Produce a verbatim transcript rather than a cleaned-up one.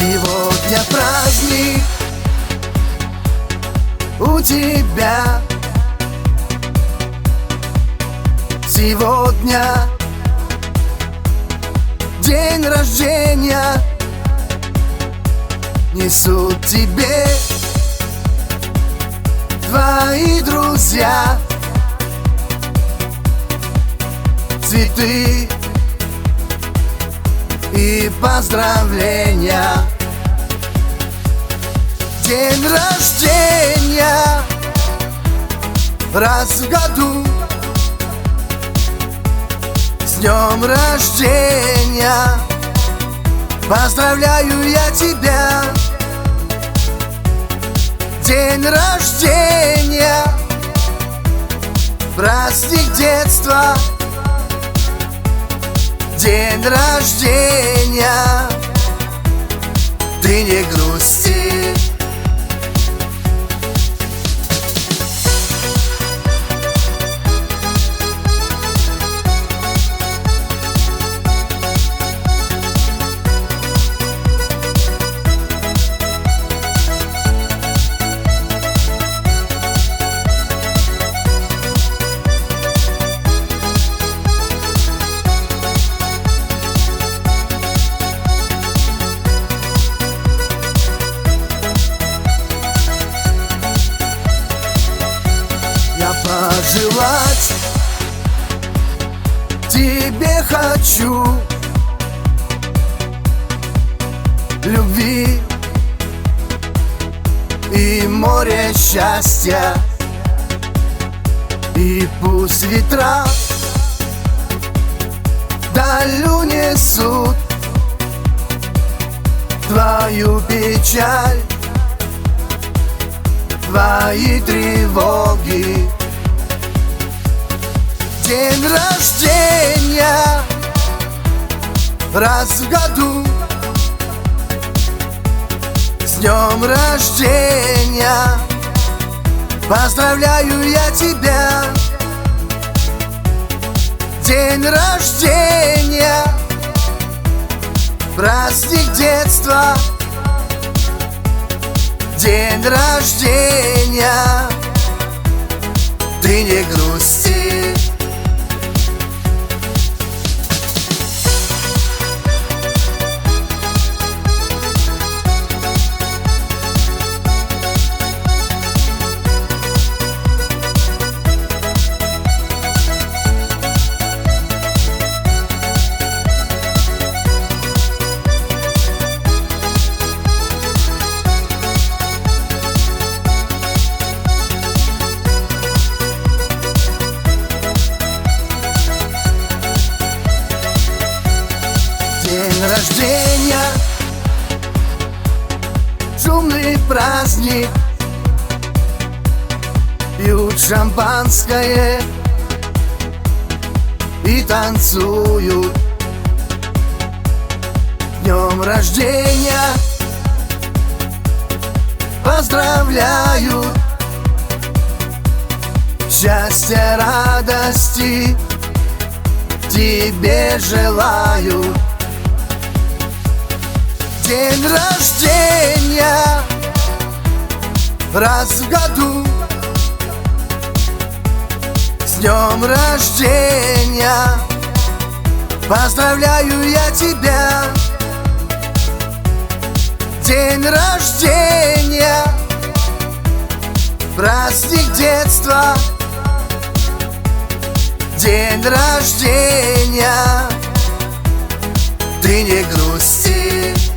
Сегодня праздник у тебя. Сегодня день рождения. Несут тебе твои друзья цветы и поздравления. День рождения раз в году. С днем рождения поздравляю я тебя. День рождения, праздник детства. День рождения, ты не грусти. Пожелать тебе хочу любви и море счастья. И пусть ветра вдаль унесут твою печаль, твои тревоги. День рождения раз в году. С днем рождения поздравляю я тебя. День рождения, праздник детства. День рождения, ты не грусти. День рождения, шумный праздник. Пьют шампанское и танцуют. Днем рождения поздравляют. Счастья, радости тебе желаю. День рождения раз в году. С днем рождения поздравляю я тебя. День рождения, праздник детства. День рождения, ты не грусти.